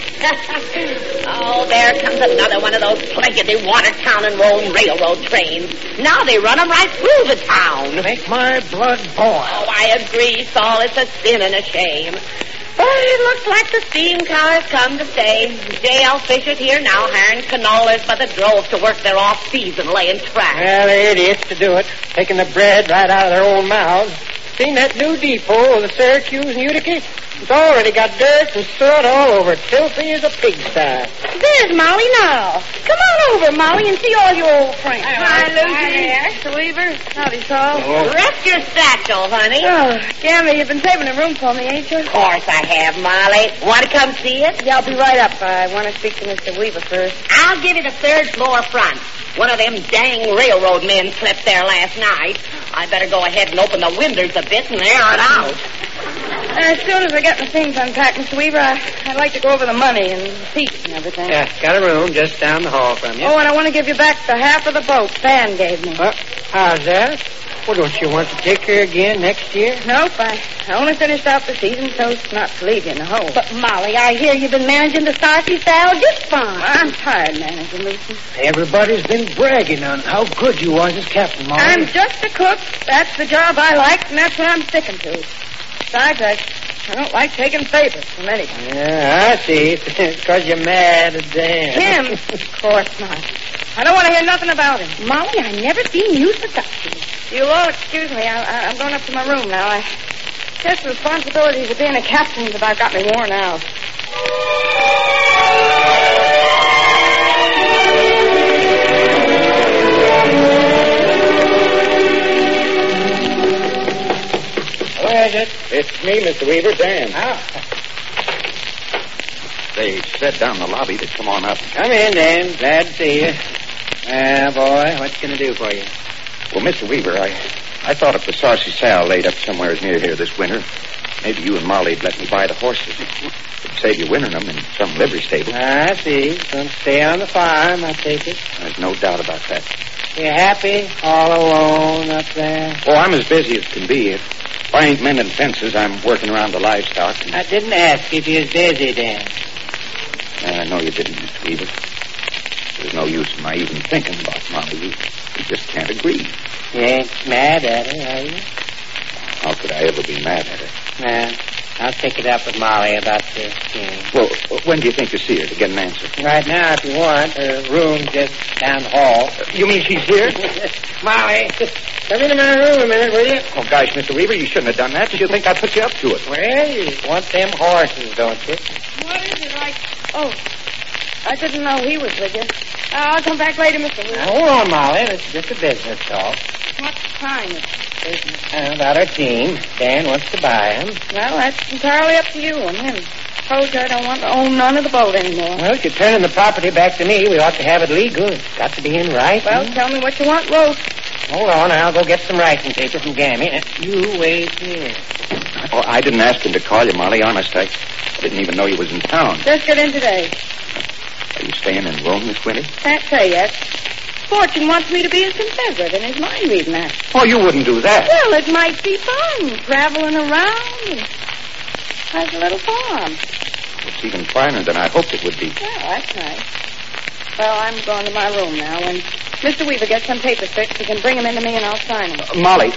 Oh, there comes another one of those plankety Watertown and Rome railroad trains. Now they run 'em right through the town. Make my blood boil. Oh, I agree, Saul. It's a sin and a shame. But it looks like the steam car has come to stay. J L. Fisher's here now, hiring canolas by the drove to work their off-season laying track. Well, they're idiots to do it, taking the bread right out of their own mouths. Seen that new depot of the Syracuse and Utica? It's already got dirt and soot all over it, filthy as a pigsty. There's Molly now. Come on over, Molly, and see all your old friends. Hi, Lucy. Mister Weaver. Howdy, Saul. Oh. Rest your satchel, honey. Oh, Gammy, you've been saving a room for me, ain't you? Of course I have, Molly. Want to come see it? Yeah, I'll be right up. I want to speak to Mister Weaver first. I'll give you the third floor front. One of them dang railroad men slept there last night. I better go ahead and open the windows a bit and air it out. As soon as I get my things unpacked, Mister Weaver, I, I'd like to go over the money and the seats and everything. Yeah, got a room just down the hall from you. Oh, and I want to give you back the half of the boat Van gave me. What? How's that? Well, don't you want to take her again next year? Nope, I only finished out the season so as not to leave you in the hole. But, Molly, I hear you've been managing the Starsky Sal just fine. I'm tired managing, Lucy. Everybody's been bragging on how good you was as captain, Molly. I'm just a cook. That's the job I like, and that's what I'm sticking to. Besides, I, I don't like taking favors from anybody. Yeah, I see. It's because you're mad at Dan. Him? Of course not. I don't want to hear nothing about him. Molly, I never seen you seductive. You all excuse me. I, I, I'm going up to my room now. I guess the responsibilities of being a captain's about got me worn out. Who is it? It's me, Mister Weaver, Dan. Oh. They said down the lobby to come on up. Come in, Dan. Glad to see you. Ah, boy, what can I do for you? Well, Mister Weaver, I, I thought if the Saucy Sal laid up somewhere near here this winter, maybe you and Molly'd let me buy the horses. It'd save you wintering them in some livery stable. I see. Gonna stay on the farm, I take it. There's no doubt about that. You happy all alone up there? Oh, I'm as busy as can be. If I ain't mending fences, I'm working around the livestock. And... I didn't ask if you was busy, Dan. I know you didn't, Mister Weaver. There's no use in my even thinking about Molly. We, we just can't agree. You ain't mad at her, are you? How could I ever be mad at her? Nah, I'll take it up with Molly about the game. Well, when do you think to see her to get an answer? Right now, if you want. Her room just down the hall. Uh, you mean she's here? Molly, come into my room a minute, will you? Oh, gosh, Mister Weaver, you shouldn't have done that. Did you think I put you up to it? Well, you want them horses, don't you? What is it like? Oh, I didn't know he was with you. Uh, I'll come back later, Mister Weaver. Now, hold on, Molly. It's just a business talk. What kind of business? Uh, about our team. Dan wants to buy them. Well, that's entirely up to you and him. Told you I don't want to own none of the boat anymore. Well, if you're turning the property back to me, we ought to have it legal. It's got to be in writing. Well, tell me what you want, wrote. Hold on, I'll go get some writing paper from Gammy. You wait here. Oh, I didn't ask him to call you, Molly. Honest, I, I didn't even know you was in town. Just get in today. Are you staying in Rome this winter? Can't say yet. Fortune wants me to be his confederate in his mind reading that. Oh, you wouldn't do that. Well, it might be fun, traveling around and has a little farm. It's even finer than I hoped it would be. Yeah, that's nice. Well, I'm going to my room now. When Mister Weaver gets some papers fixed, he can bring them into me and I'll sign them. Uh, Molly.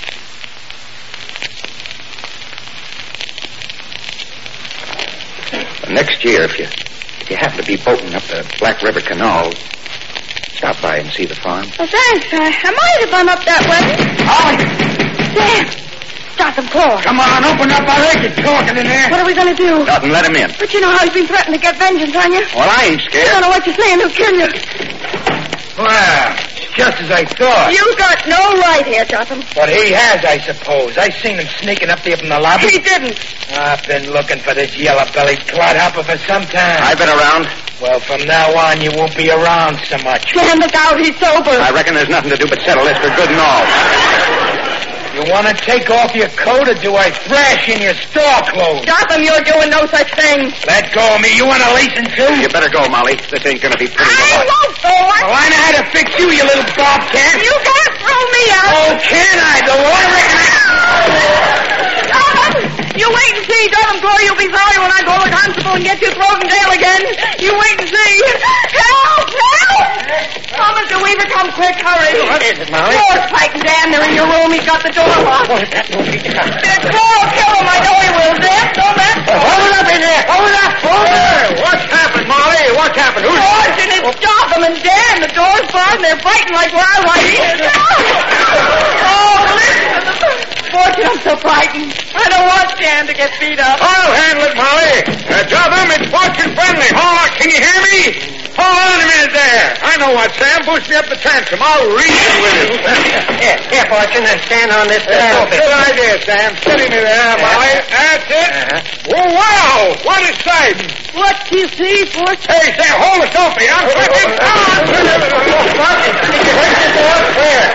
Next year, if you if you happen to be boating up the Black River Canal, stop by and see the farm. Oh, thanks. I, I might have gone up that way. Oh! Dan! Stop him, Claw. Come on, open up. I heard you talking in there. What are we going to do? Nothing, let him in. But you know how he's been threatening to get vengeance on you. Well, I ain't I scared. don't know what you're saying. He'll kill you. Well, just as I thought. You got no right here, Jotham. But he has, I suppose. I seen him sneaking up there from the lobby. He didn't. I've been looking for this yellow-bellied clodhopper for some time. I've been around. Well, from now on, you won't be around so much. Dan, look out. He's sober. I reckon there's nothing to do but settle this for good and all. You want to take off your coat, or do I thrash in your store clothes? Jotham, you're doing no such thing. Let go of me. You want to lacing too? You better go, Molly. This ain't going to be pretty. I won't go. Well, I know how to fix you, you little bobcat. You can't throw me out. Oh, can I? The water... Jotham, you wait and see. Jotham Glory, you'll be sorry when I call the constable and get you thrown in jail again. You wait and see. Help! Help! Oh, Mister Weaver, come quick. Hurry. What is it, Molly? Lord, fighting Dan. They're in your room. He's got the door locked. Oh, that won't be the cop. They're Paul, kill him. I know he will, Dan. Don't let Well, hold it up in there. Hold it up. Hold it up. What's happened, Molly? What's happened? Who's... George and it's Jotham and Dan. The door's barred and they're fighting like wild lions. Oh, listen. Fortune, I'm so frightened. I don't want Dan to get beat up. I'll handle it, Molly. Uh, Jotham, it's Fortune Friendly. Hold on. Can you hear me? Hold on a minute there. I know what, Sam. Boost me up the transom. I'll reason with you. Here, here, Fortune, and stand on this Oh, uh, good idea, Sam. Steady me there, Molly. That's it. Uh-huh. Oh, wow. What a sight. What do you see, Fortune? Hey, Sam, hold us open. I'm slipping. Fortune, stick your head in the door. Where?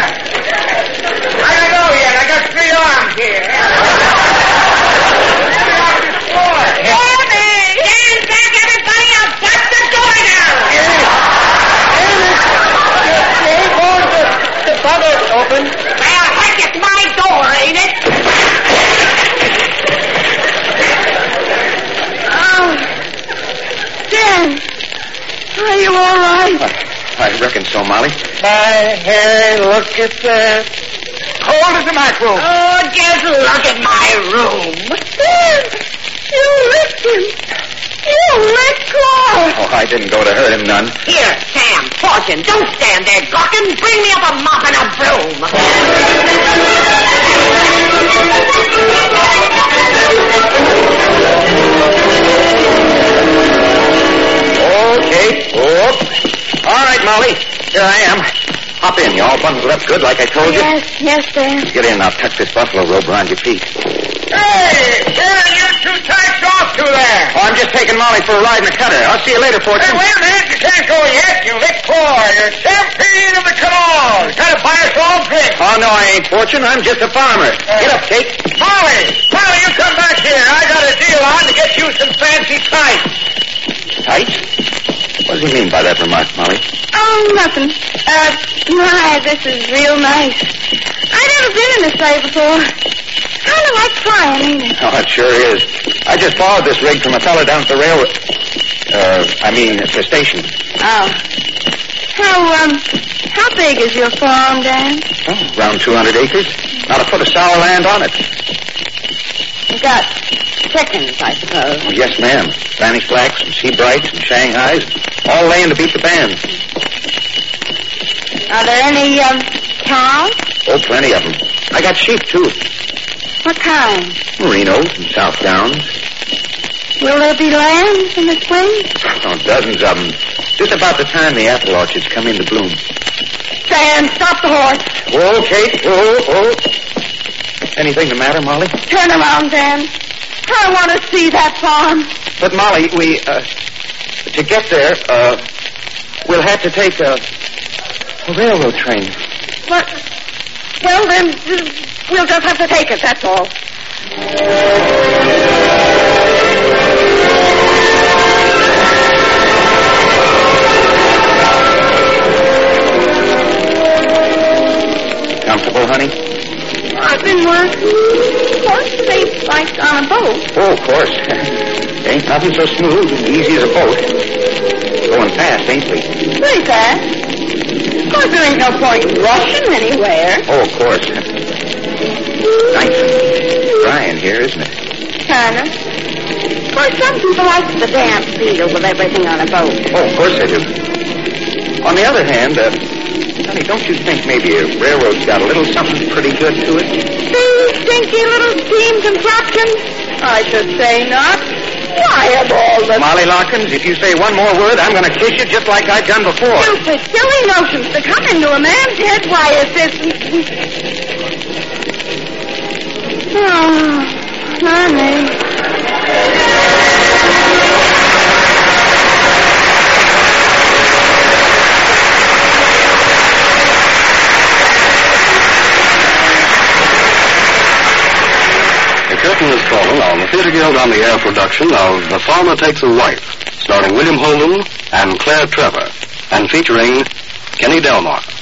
I don't know yet. I got three arms here. Danny! Stand back, everybody! I'll shut the door now! Hey, boy, the, the bugger's open. Well, heck, it's my door, ain't it? Oh, Dan, are you all right? I reckon so, Molly. My hair, look at that. Cold as a mackerel. Oh, just look at my room. Dan, you licked him. You licked Claude. Oh, I didn't go to hurt him none. Here, Sam, Fortune, don't stand there gawking. Bring me up a mop and a broom. Okay. Oh. All right, Molly. Here I am. Hop in. You all bundled up good like I told you? Yes, yes, Dan. Get in and I'll tuck this buffalo robe around your feet. Hey, Dan, you're too tight off to there. Oh, I'm just taking Molly for a ride in the cutter. I'll see you later, Hey, Fortune. wait a minute. You can't go yet. You lick poor. You're champion of the canal. You gotta buy us all drinks. Oh, no, I ain't, Fortune. I'm just a farmer. Get up, Kate. Molly, Molly, you come back here. I got a deal on to get you some fancy tights. Tights? What does he mean by that remark, Molly? Oh, nothing. Uh, my, this is real nice. I've never been in this way before. Kind of like flying, ain't it? Oh, it sure is. I just borrowed this rig from a fella down at the railroad. Uh, I mean, at the station. Oh. How, um, how big is your farm, Dan? Oh, around two hundred acres. Not a foot of sour land on it. You got chickens, I suppose. Oh, yes, ma'am. Spanish blacks and sea brights and Shanghais, all laying to beat the band. Are there any, um, cows? Oh, plenty of them. I got sheep, too. What kind? Merinos and South Downs. Will there be lambs in the spring? Oh, dozens of them. Just about the time the apple orchards come into bloom. Dan, stop the horse. Oh, Kate. Oh, oh. Anything the matter, Molly? Turn around, Dan. I want to see that farm. But, Molly, we, uh, to get there, uh, we'll have to take a, a railroad train. But, well, then, uh, we'll just have to take it, that's all. Comfortable, honey? I've been working. Horses ain't like on a boat. Oh, of course. Ain't nothing so smooth and easy as a boat. Going fast, ain't we? Pretty fast. Of course, there ain't no point in rushing anywhere. Oh, of course. Nice and dry in here, isn't it? Kinda. Of course, some people like the damp feel with everything on a boat. Oh, of course they do. On the other hand, uh, honey, don't you think maybe a railroad's got a little something pretty good to it? These stinky little steam contraptions? I should say not. Why, of all the... Molly Larkins, if you say one more word, I'm going to kiss you just like I've done before. Stupid, silly notions to come into a man's head. Why, is this... Oh, honey. The curtain is fallen on the Theatre Guild on the Air production of The Farmer Takes a Wife, starring William Holden and Claire Trevor, and featuring Kenny Delmar.